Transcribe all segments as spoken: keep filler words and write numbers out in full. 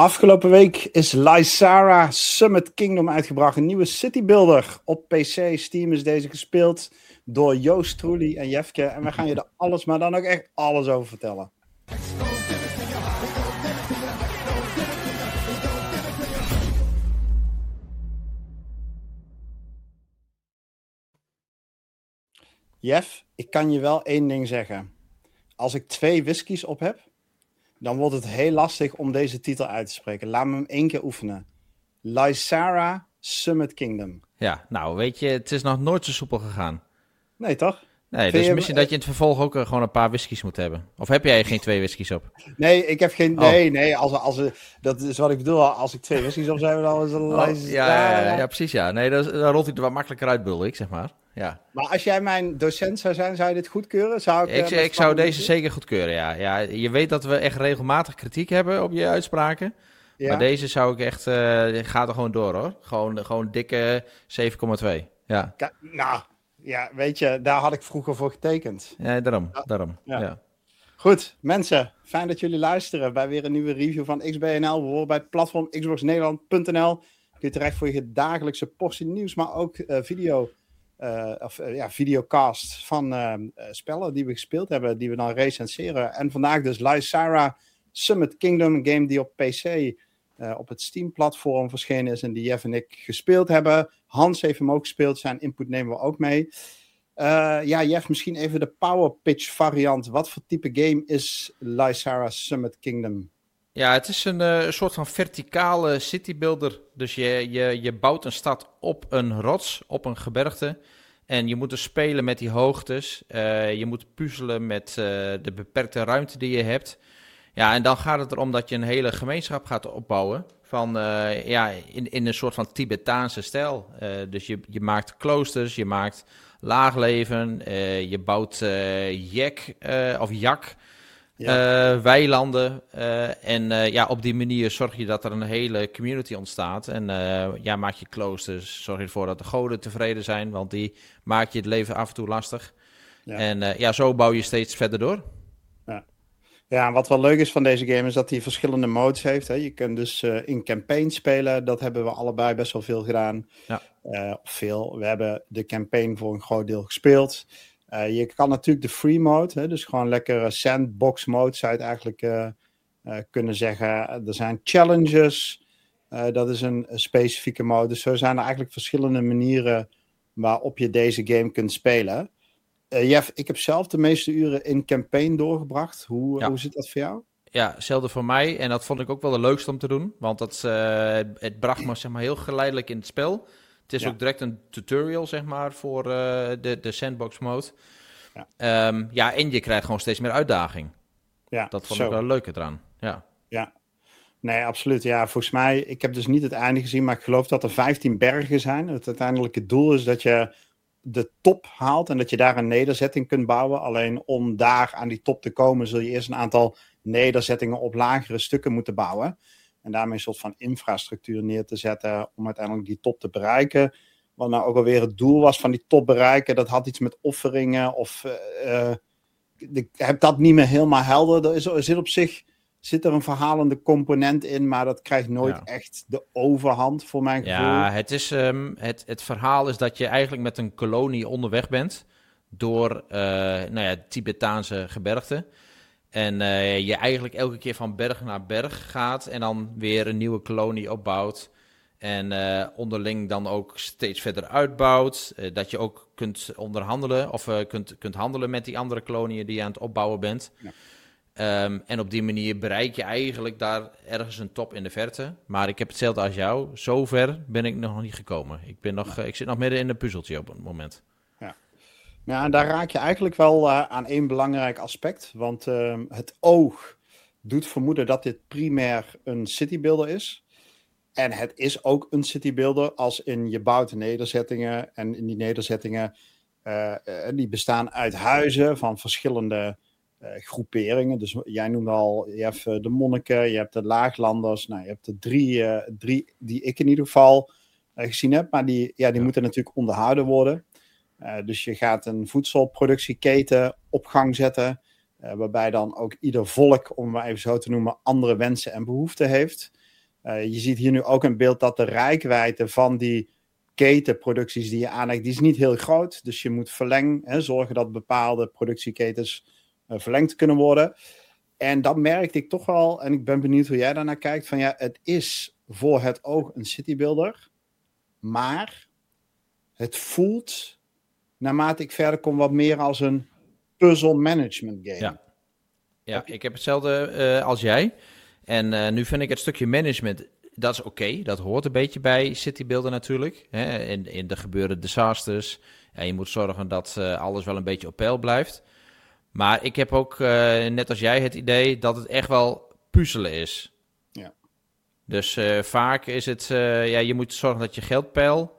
Afgelopen week is Lysara Summit Kingdom uitgebracht. Een nieuwe citybuilder op P C. Steam is deze gespeeld door Joost, Troeli en Jefke. En we gaan je er alles, maar dan ook echt alles over vertellen. Jef, ik kan je wel één ding zeggen. Als ik twee whiskies op heb, dan wordt het heel lastig om deze titel uit te spreken. Laat me hem één keer oefenen. Lysara Summit Kingdom. Ja, nou weet je, het is nog nooit zo soepel gegaan. Nee, toch? Nee, Vind dus je- misschien dat je in het vervolg ook uh, gewoon een paar whiskies moet hebben. Of heb jij geen twee whiskies op? Nee, ik heb geen... Oh. Nee, nee, als, als, dat is wat ik bedoel. Als ik twee whiskies op zou hebben, dan is het Oh, Lysara. ja, ja, ja, ja, precies ja. Nee, dan, dan rolt hij er wat makkelijker uit, bedoel ik, zeg maar. Ja. Maar als jij mijn docent zou zijn, zou je dit goedkeuren? Zou ik, Ik, eh, met ik zou Frank deze zeker goedkeuren, ja. ja. Je weet dat we echt regelmatig kritiek hebben op je uitspraken. Ja? Maar deze zou ik echt... Uh, gaat er gewoon door, hoor. Gewoon, gewoon dikke zeven komma twee. Ja. Ka- Nou, ja, weet je, daar had ik vroeger voor getekend. ja, daarom. Ja. daarom. Ja. Ja. Goed, mensen, fijn dat jullie luisteren bij weer een nieuwe review van X B N L. Bijvoorbeeld bij het platform xbox nederland punt n l. Kun je terecht voor je dagelijkse portie nieuws, maar ook uh, video, uh, of, uh, ja, videocast van uh, uh, spellen die we gespeeld hebben, die we dan recenseren. En vandaag dus Lysara Summit Kingdom, een game die op P C uh, op het Steam-platform verschenen is en die Jeff en ik gespeeld hebben. Hans heeft hem ook gespeeld, zijn input nemen we ook mee. Uh, ja, Jeff, misschien even de power pitch variant. Wat voor type game is Lysara Summit Kingdom? Ja, het is een uh, soort van verticale citybuilder. Dus je, je, je bouwt een stad op een rots, op een gebergte. En je moet dus spelen met die hoogtes. Uh, je moet puzzelen met uh, de beperkte ruimte die je hebt. Ja, en dan gaat het erom dat je een hele gemeenschap gaat opbouwen. Van, uh, ja, in, in een soort van Tibetaanse stijl. Uh, dus je, je maakt kloosters, je maakt laagleven, uh, je bouwt uh, jek uh, of jak. Ja. Uh, weilanden. Uh, en uh, ja, op die manier zorg je dat er een hele community ontstaat. En uh, ja, maak je kloosters. Zorg je ervoor dat de goden tevreden zijn. Want die maak je het leven af en toe lastig. Ja. En uh, ja, zo bouw je steeds verder door. Ja. Ja, en wat wel leuk is van deze game is dat hij verschillende modes heeft. Hè. Je kunt dus uh, in campaign spelen. Dat hebben we allebei best wel veel gedaan. Ja. Uh, of veel. We hebben de campaign voor een groot deel gespeeld. Uh, je kan natuurlijk de free mode, hè, dus gewoon lekker uh, sandbox mode zou je het eigenlijk uh, uh, kunnen zeggen. Er zijn challenges, uh, dat is een, een specifieke mode. Dus zo zijn er eigenlijk verschillende manieren waarop je deze game kunt spelen. Uh, Jeff, ik heb zelf de meeste uren in campaign doorgebracht. Hoe, Ja. hoe zit dat voor jou? Ja, hetzelfde voor mij. En dat vond ik ook wel de leukste om te doen. Want dat, uh, het bracht me zeg maar, heel geleidelijk in het spel. Het is ja. ook direct een tutorial, zeg maar, voor uh, de, de sandbox mode. Ja. Um, ja, en je krijgt gewoon steeds meer uitdaging. Ja, dat vond zo. ik wel leuk eraan. Ja. Ja, nee, absoluut. Ja, volgens mij, ik heb dus niet het einde gezien, maar ik geloof dat er vijftien bergen zijn. Het uiteindelijke doel is dat je de top haalt en dat je daar een nederzetting kunt bouwen. Alleen om daar aan die top te komen, zul je eerst een aantal nederzettingen op lagere stukken moeten bouwen. En daarmee een soort van infrastructuur neer te zetten om uiteindelijk die top te bereiken. Wat nou ook alweer het doel was van die top bereiken, dat had iets met offeringen of... Uh, uh, ik heb dat niet meer helemaal helder. Er, is, er zit op zich zit er een verhalende component in, maar dat krijgt nooit ja. echt de overhand voor mijn gevoel. Ja, het, is, um, het, het verhaal is dat je eigenlijk met een kolonie onderweg bent door uh, nou ja, het Tibetaanse gebergte. En uh, je eigenlijk elke keer van berg naar berg gaat en dan weer een nieuwe kolonie opbouwt. En uh, onderling dan ook steeds verder uitbouwt. Uh, dat je ook kunt onderhandelen of uh, kunt, kunt handelen met die andere koloniën die je aan het opbouwen bent. Ja. Um, en op die manier bereik je eigenlijk daar ergens een top in de verte. Maar ik heb hetzelfde als jou. Zover ben ik nog niet gekomen. Ik, ben nog, ja. uh, ik zit nog midden in een puzzeltje op het moment. Ja, ja en daar raak je eigenlijk wel uh, aan één belangrijk aspect. Want uh, het oog doet vermoeden dat dit primair een citybuilder is. En het is ook een citybuilder als in je bouwt nederzettingen. En in die nederzettingen, uh, uh, die bestaan uit huizen van verschillende uh, groeperingen. Dus jij noemde al, je hebt uh, de monniken, je hebt de laaglanders. Nou, je hebt er drie, uh, drie die ik in ieder geval uh, gezien heb. Maar die, ja, die ja. moeten natuurlijk onderhouden worden. Uh, dus je gaat een voedselproductieketen op gang zetten. Uh, waarbij dan ook ieder volk, om maar even zo te noemen, andere wensen en behoeften heeft. Uh, je ziet hier nu ook in beeld dat de reikwijdte van die ketenproducties die je aanlegt, die is niet heel groot. Dus je moet verleng, hè, zorgen dat bepaalde productieketens uh, verlengd kunnen worden. En dat merkte ik toch wel, en ik ben benieuwd hoe jij daarnaar kijkt, van ja, het is voor het oog een citybuilder, maar het voelt, naarmate ik verder kom, wat meer als een puzzle management game. Ja, ja ik heb hetzelfde uh, als jij. En uh, nu vind ik het stukje management, dat is oké. Okay. Dat hoort een beetje bij citybuilder natuurlijk. Hè? In, in de gebeuren disasters. En je moet zorgen dat uh, alles wel een beetje op peil blijft. Maar ik heb ook, uh, net als jij, het idee dat het echt wel puzzelen is. Ja. Dus uh, vaak is het, uh, ja, je moet zorgen dat je geldpeil,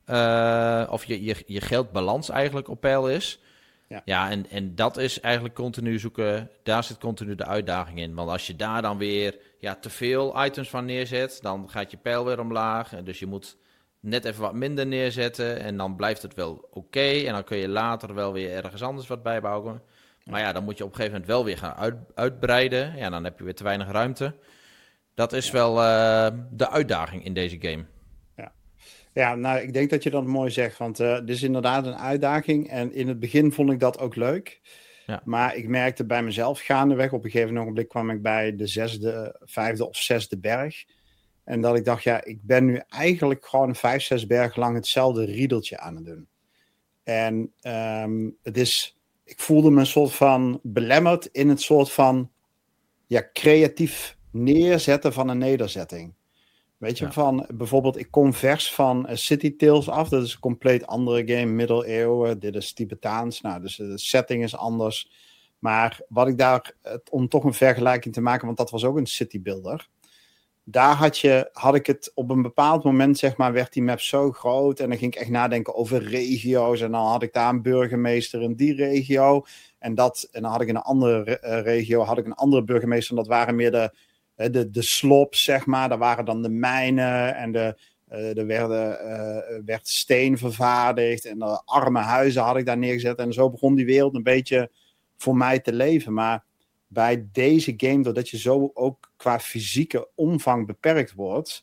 uh, of je, je, je geldbalans eigenlijk op peil is. Ja, ja en, en dat is eigenlijk continu zoeken, daar zit continu de uitdaging in. Want als je daar dan weer ja, te veel items van neerzet, dan gaat je peil weer omlaag. Dus je moet net even wat minder neerzetten en dan blijft het wel oké. Okay, en dan kun je later wel weer ergens anders wat bijbouwen. Maar ja, dan moet je op een gegeven moment wel weer gaan uit, uitbreiden. Ja, dan heb je weer te weinig ruimte. Dat is ja. wel uh, de uitdaging in deze game. Ja. ja, nou, ik denk dat je dat mooi zegt. Want uh, dit is inderdaad een uitdaging. En in het begin vond ik dat ook leuk. Ja. Maar ik merkte bij mezelf gaandeweg. Op een gegeven ogenblik kwam ik bij de zesde, vijfde of zesde berg. En dat ik dacht, ja, ik ben nu eigenlijk gewoon vijf, zes bergen lang hetzelfde riedeltje aan het doen. En um, het is... Ik voelde me een soort van belemmerd in het soort van ja, creatief neerzetten van een nederzetting. Weet je, ja. van bijvoorbeeld, ik kom vers van uh, City Tales af. Dat is een compleet andere game, middeleeuwen. Dit is Tibetaans, nou, dus de setting is anders. Maar wat ik daar, om toch een vergelijking te maken, want dat was ook een citybuilder. Daar had, je, had ik het op een bepaald moment, zeg maar, werd die map zo groot. En dan ging ik echt nadenken over regio's. En dan had ik daar een burgemeester in die regio. En, dat, en dan had ik in een andere uh, regio had ik een andere burgemeester. En dat waren meer de, de, de slops, zeg maar. Daar waren dan de mijnen. En de, uh, er werden, uh, werd steen vervaardigd. En de arme huizen had ik daar neergezet. En zo begon die wereld een beetje voor mij te leven. Maar bij deze game, doordat je zo ook qua fysieke omvang beperkt wordt,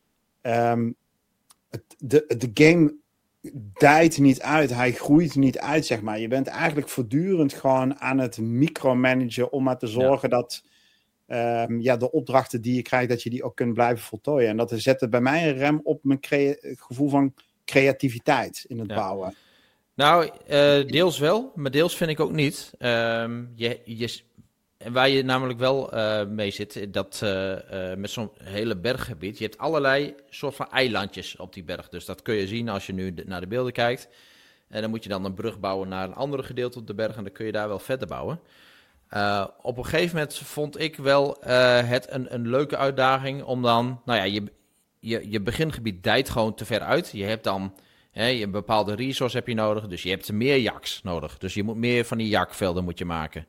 um, het, de, de game dijt niet uit, hij groeit niet uit, zeg maar. Je bent eigenlijk voortdurend gewoon aan het micromanagen om maar te zorgen ja. dat um, ja, de opdrachten die je krijgt, dat je die ook kunt blijven voltooien. En dat zette bij mij een rem op mijn crea- het gevoel van creativiteit in het ja. bouwen. Nou, uh, deels wel, maar deels vind ik ook niet. Um, je... je En waar je namelijk wel uh, mee zit, dat uh, uh, met zo'n hele berggebied, je hebt allerlei soort van eilandjes op die berg. Dus dat kun je zien als je nu de, naar de beelden kijkt. En dan moet je dan een brug bouwen naar een andere gedeelte op de berg en dan kun je daar wel verder bouwen. Uh, op een gegeven moment vond ik wel uh, het een, een leuke uitdaging om dan, nou ja, je, je, je begingebied dijt gewoon te ver uit. Je hebt dan hè, een bepaalde resource heb je nodig, dus je hebt meer jaks nodig. Dus je moet meer van die jakvelden moet je maken.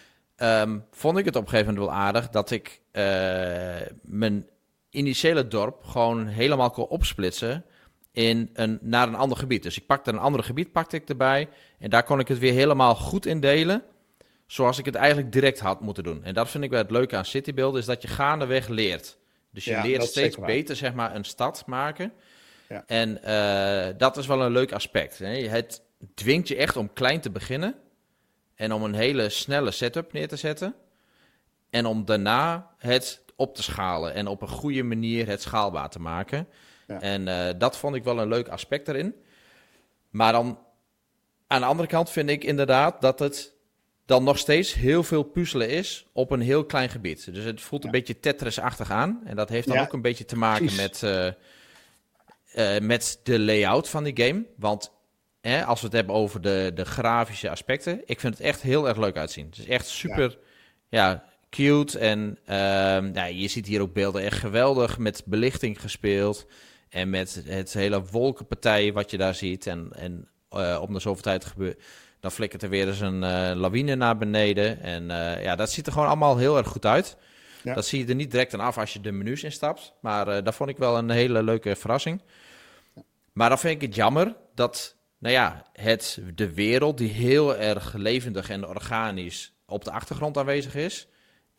Um, vond ik het op een gegeven moment wel aardig dat ik uh, mijn initiële dorp gewoon helemaal kon opsplitsen in een, naar een ander gebied. Dus ik pakte een ander gebied pakte ik erbij en daar kon ik het weer helemaal goed indelen, zoals ik het eigenlijk direct had moeten doen. En dat vind ik wel het leuke aan citybuilden, is dat je gaandeweg leert. Dus je ja, leert steeds beter zeg maar een stad maken. Ja. En uh, dat is wel een leuk aspect. Hè? Het dwingt je echt om klein te beginnen. En om een hele snelle setup neer te zetten. En om daarna het op te schalen. En op een goede manier het schaalbaar te maken. Ja. En uh, dat vond ik wel een leuk aspect erin. Maar dan aan de andere kant vind ik inderdaad dat het dan nog steeds heel veel puzzelen is op een heel klein gebied. Dus het voelt ja. een beetje Tetris-achtig aan. En dat heeft dan ja, ook een beetje te maken met, uh, uh, met de layout van die game. Want Hè, als we het hebben over de, de grafische aspecten. Ik vind het echt heel erg leuk uitzien. Het is echt super ja. Ja, cute. En uh, ja, je ziet hier ook beelden echt geweldig met belichting gespeeld. En met het hele wolkenpartij wat je daar ziet. En, en uh, om de zoveel tijd gebeurt, dan flikkert er weer eens een uh, lawine naar beneden. En uh, ja, dat ziet er gewoon allemaal heel erg goed uit. Ja. Dat zie je er niet direct aan af als je de menus instapt. Maar uh, dat vond ik wel een hele leuke verrassing. Maar dan vind ik het jammer dat... Nou ja, het, de wereld die heel erg levendig en organisch op de achtergrond aanwezig is,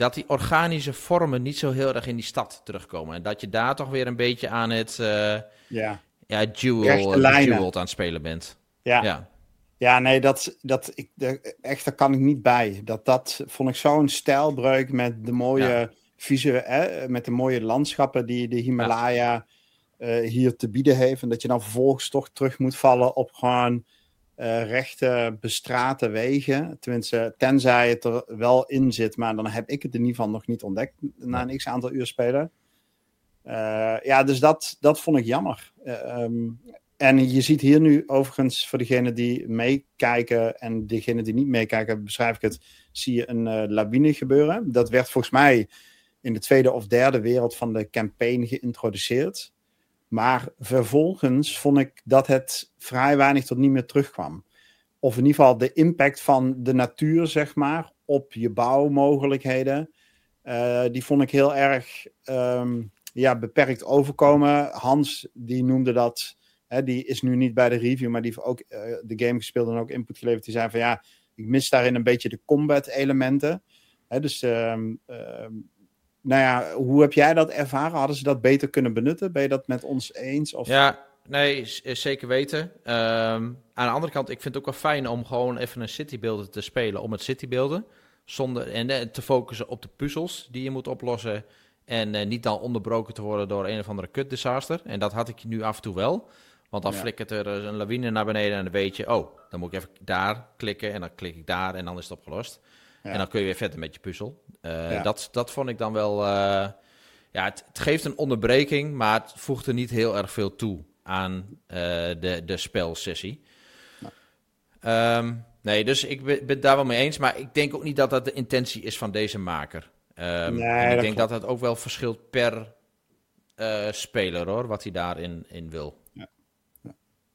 dat die organische vormen niet zo heel erg in die stad terugkomen. En dat je daar toch weer een beetje aan het uh, ja. Ja, Jewel, Jewel aan het spelen bent. Ja, ja. ja nee, dat, dat, ik, de, echt, daar kan ik niet bij. Dat, dat vond ik zo'n stijlbreuk met de mooie ja. visu, eh, met de mooie landschappen die de Himalaya ja. uh, hier te bieden heeft. En dat je dan vervolgens toch terug moet vallen op gewoon uh, rechte bestrate wegen. Tenminste, tenzij het er wel in zit. Maar dan heb ik het in ieder geval nog niet ontdekt na een x-aantal uur spelen. Uh, ja, dus dat, dat vond ik jammer. Uh, um, en je ziet hier nu overigens, voor degenen die meekijken en degenen die niet meekijken, beschrijf ik het, zie je een uh, lawine gebeuren. Dat werd volgens mij in de tweede of derde wereld van de campaign geïntroduceerd. Maar vervolgens vond ik dat het vrij weinig tot niet meer terugkwam. Of in ieder geval de impact van de natuur, zeg maar, op je bouwmogelijkheden. Uh, die vond ik heel erg um, ja, beperkt overkomen. Hans, die noemde dat, hè, die is nu niet bij de review, maar die heeft ook uh, de game gespeeld en ook input geleverd. Die zei van ja, ik mis daarin een beetje de combat elementen. Hè, dus, um, um, nou ja, hoe heb jij dat ervaren? Hadden ze dat beter kunnen benutten? Ben je dat met ons eens? Of... Ja, nee, z- zeker weten. Um, aan de andere kant, ik vind het ook wel fijn om gewoon even een citybuilder te spelen, om het citybuilden. Zonder, en uh, te focussen op de puzzels die je moet oplossen. En uh, niet dan onderbroken te worden door een of andere kut disaster. En dat had ik nu af en toe wel. Want dan ja. flikkert er een lawine naar beneden en dan weet je, oh, dan moet ik even daar klikken en dan klik ik daar en dan is het opgelost. Ja. En dan kun je weer verder met je puzzel. Uh, ja. dat, dat vond ik dan wel... Uh, ja, het, het geeft een onderbreking, maar het voegt er niet heel erg veel toe aan uh, de, de spelsessie. Nee. Um, nee, dus ik ben, ben het daar wel mee eens. Maar ik denk ook niet dat dat de intentie is van deze maker. Um, nee, en ik dat denk klopt. dat het ook wel verschilt per uh, speler, hoor, wat hij daarin in wil. Ja. Ja.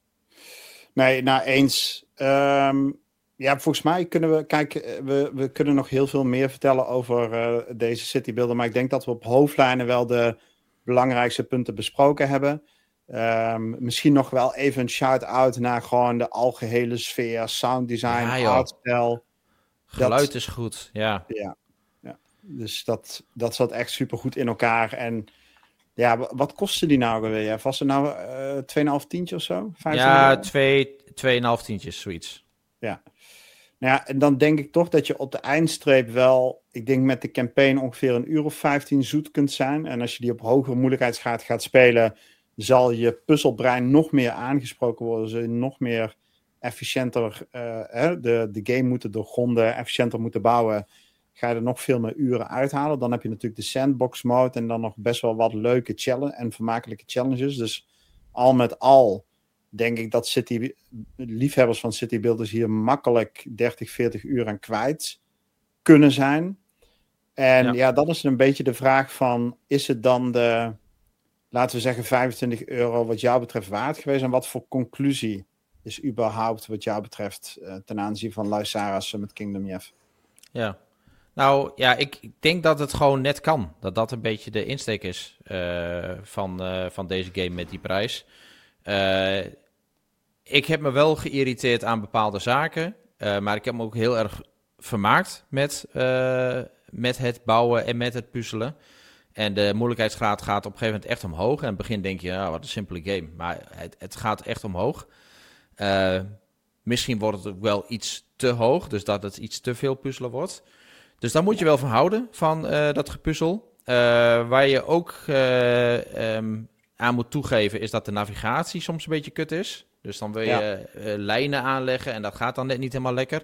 Nee, nou eens... Um... Ja, volgens mij kunnen we... Kijk, we, we kunnen nog heel veel meer vertellen over uh, deze citybuilder. Maar ik denk dat we op hoofdlijnen wel de belangrijkste punten besproken hebben. Um, misschien nog wel even een shout-out naar gewoon de algehele sfeer. Sounddesign, ja, artstijl. Geluid dat, is goed, ja. Ja, ja. Dus dat, dat zat echt supergoed in elkaar. En ja, wat kostte die nou weer? Was het nou uh, twee komma vijf tientje of zo? Ja, twee komma vijf tientjes, zoiets. Ja. Nou ja, en dan denk ik toch dat je op de eindstreep wel, ik denk met de campaign ongeveer een uur of vijftien zoet kunt zijn. En als je die op hogere moeilijkheidsgraad gaat spelen, zal je puzzelbrein nog meer aangesproken worden. Zul je nog meer efficiënter uh, hè, de, de game moeten doorgronden, efficiënter moeten bouwen. Ga je er nog veel meer uren uithalen. Dan heb je natuurlijk de sandbox mode en dan nog best wel wat leuke challenge en vermakelijke challenges. Dus al met al denk ik dat city, liefhebbers van citybuilders hier makkelijk dertig, veertig uur aan kwijt kunnen zijn. En ja, ja dat is een beetje de vraag van, is het dan de, laten we zeggen, vijfentwintig euro wat jou betreft waard geweest? En wat voor conclusie is überhaupt wat jou betreft uh, ten aanzien van Luisaras met Kingdom F? Ja, nou ja, ik, ik denk dat het gewoon net kan. Dat dat een beetje de insteek is uh, van, uh, van deze game met die prijs. Uh, ik heb me wel geïrriteerd aan bepaalde zaken, uh, maar ik heb me ook heel erg vermaakt met, uh, met het bouwen en met het puzzelen. En de moeilijkheidsgraad gaat op een gegeven moment echt omhoog. En in het begin denk je, oh, wat een simpele game. Maar het, het gaat echt omhoog. Uh, misschien wordt het ook wel iets te hoog, dus dat het iets te veel puzzelen wordt. Dus daar moet je wel van houden, van uh, dat gepuzzel. Uh, waar je ook uh, um, aan moet toegeven, is dat de navigatie soms een beetje kut is. Dus dan wil je ja. uh, lijnen aanleggen en dat gaat dan net niet helemaal lekker.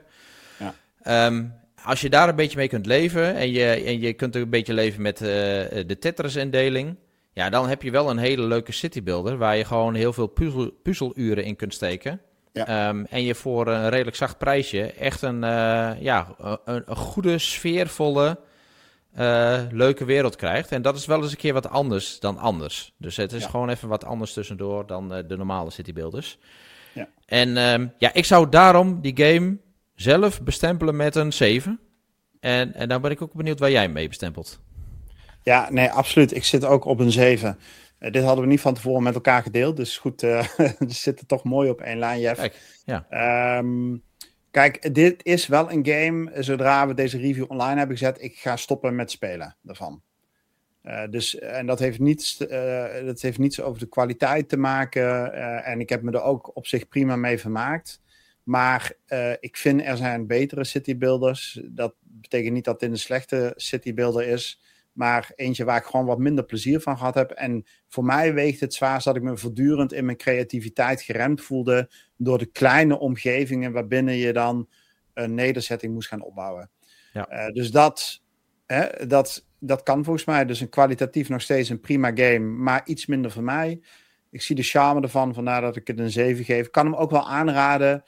Ja. Um, als je daar een beetje mee kunt leven en je, en je kunt ook een beetje leven met uh, de Tetris-indeling, ja, dan heb je wel een hele leuke citybuilder waar je gewoon heel veel puzzel, puzzeluren in kunt steken. Ja. Um, en je voor een redelijk zacht prijsje echt een, uh, ja, een, een goede, sfeervolle, uh, leuke wereld krijgt. En dat is wel eens een keer wat anders dan anders. Dus het is ja. gewoon even wat anders tussendoor dan uh, de normale citybuilders. Ja. En um, ja, ik zou daarom die game zelf bestempelen met een zeven. En, en dan ben ik ook benieuwd waar jij mee bestempelt. Ja, nee, absoluut. Ik zit ook op een zeven. Uh, dit hadden we niet van tevoren met elkaar gedeeld. Dus goed, uh, we zitten toch mooi op één lijn, Jeff. Kijk, ja. Um, Kijk, dit is wel een game, zodra we deze review online hebben gezet, ik ga stoppen met spelen daarvan. Uh, dus, en dat heeft, niets, uh, dat heeft niets over de kwaliteit te maken. Uh, en ik heb me er ook op zich prima mee vermaakt. Maar uh, ik vind er zijn betere citybuilders. Dat betekent niet dat dit een slechte citybuilder is. Maar eentje waar ik gewoon wat minder plezier van gehad heb. En voor mij weegt het zwaarst dat ik me voortdurend in mijn creativiteit geremd voelde. Door de kleine omgevingen waarbinnen je dan een nederzetting moest gaan opbouwen. Ja. Uh, dus dat, hè, dat, dat kan volgens mij. Dus een kwalitatief nog steeds een prima game. Maar iets minder voor mij. Ik zie de charme ervan. Vandaar dat ik het een zeven geef. Ik kan hem ook wel aanraden.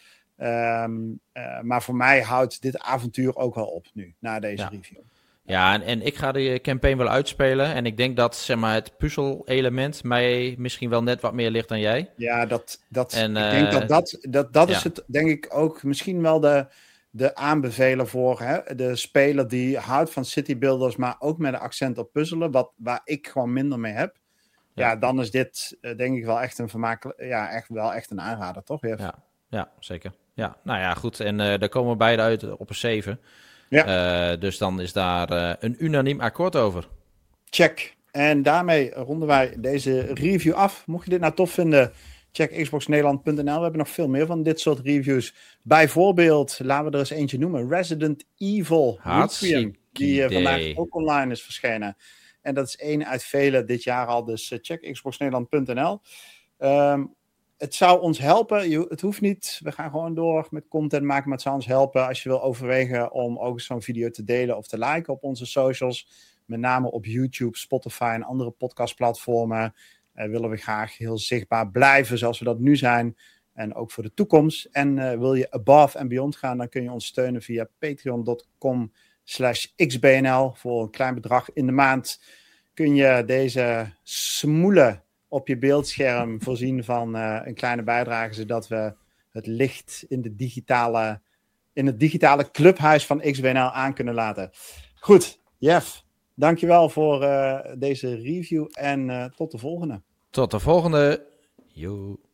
Um, uh, maar voor mij houdt dit avontuur ook wel op nu. Na deze ja. review. Ja, en, en ik ga de campaign wel uitspelen. En ik denk dat zeg maar, het puzzel-element mij misschien wel net wat meer ligt dan jij. Ja, dat, dat, en, ik uh, denk dat dat, dat, dat ja. is het, denk ik ook misschien wel de, de aanbeveler voor hè, de speler die houdt van citybuilders, maar ook met een accent op puzzelen, wat, waar ik gewoon minder mee heb. Ja, ja dan is dit uh, denk ik wel echt een vermakelijk, ja, echt wel echt een aanrader, toch? Jeff? Ja, ja, zeker. Ja, nou ja, goed. En uh, daar komen we beide uit op een zeven. Ja. Uh, dus dan is daar uh, een unaniem akkoord over. Check. En daarmee ronden wij deze review af. Mocht je dit nou tof vinden, check xbox nederland punt n l. We hebben nog veel meer van dit soort reviews. Bijvoorbeeld, laten we er eens eentje noemen. Resident Evil Requiem, die uh, vandaag ook online is verschenen. En dat is één uit vele dit jaar al. Dus uh, check xbox nederland punt n l. Um, Het zou ons helpen, je, het hoeft niet, we gaan gewoon door met content maken, maar het zou ons helpen als je wil overwegen om ook zo'n video te delen of te liken op onze socials. Met name op YouTube, Spotify en andere podcastplatformen uh, willen we graag heel zichtbaar blijven zoals we dat nu zijn en ook voor de toekomst. En uh, wil je above and beyond gaan, dan kun je ons steunen via patreon punt com slash x b n l. Voor een klein bedrag in de maand kun je deze smoelen op je beeldscherm voorzien van uh, een kleine bijdrage, zodat we het licht in, de digitale, in het digitale clubhuis van X B N L aan kunnen laten. Goed, Jeff, dankjewel voor uh, deze review en uh, tot de volgende. Tot de volgende. Yo.